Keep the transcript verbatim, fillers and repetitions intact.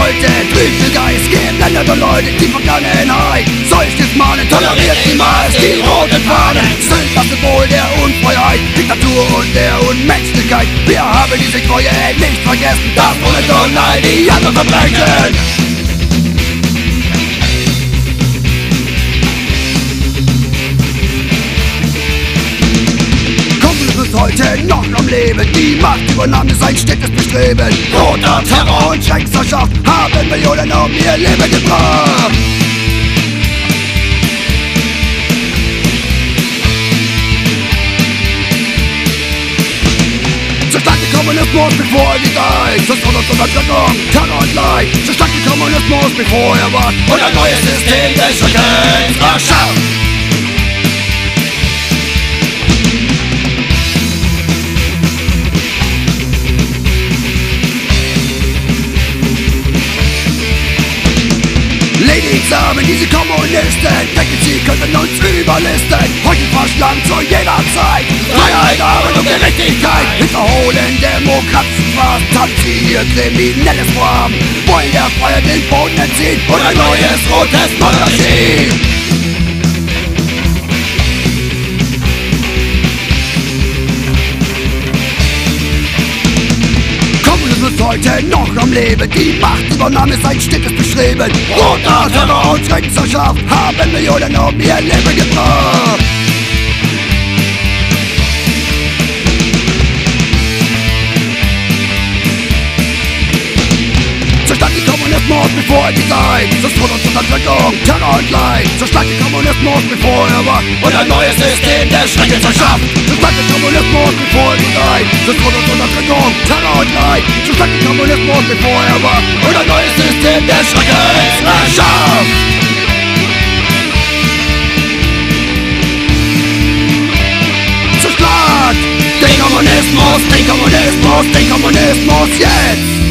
heute trübe Geist geblendet und läutet die Vergangenheit. Solches Mahnen toleriert niemals die roten Fahnen. Sind das Symbol der Unfreiheit, Diktatur und der Unmenschlichkeit. Wir haben diese Treue nicht vergessen, das wollen und all die anderen Verbrechen. Heute noch am Leben, die Machtübernahme sein stetes Bestreben. Roter Terror und Schreckserschaft haben Millionen um ihr Leben gebracht. Zerschlag den Kommunismus, bevor er die Zeit. Zerstört uns Unterdrückung, Terror und Leid. Zerschlag den Kommunismus, bevor er wacht und ein neues System des Schreckens erschafft. Samen diese Kommunisten denken, sie können uns überlisten. Heute verschlammt zu jeder Zeit Freiheit, Arbeit und Gerechtigkeit. Hinterholen demokratischen Spaß, haben sie ihr kriminelles Vorhaben. Wollen der Freiheit den Boden entziehen und ein neues rotes Monarchie. Heute noch am Leben, die Machtübernahme ist ein stetes Bestreben. Roter Terror und Schreckserschaft haben Millionen um ihr Leben gebracht. Zerschlag den Kommunismus, bevor er die Zeit. Zerstört uns Unterdrückung, Terror und Leid. Zerschlag den Kommunismus, bevor er wacht und ein neues System des Schreckens erschafft. Zerschlag den Kommunismus, bevor er die Zeit. Zerstört uns Unterdrückung, Terror und Leid. Zerschlag den Kommunismus, bevor er wacht und ein neues System des Schreckens erschafft. Zerschlag den Kommunismus, den Kommunismus, den Kommunismus jetzt!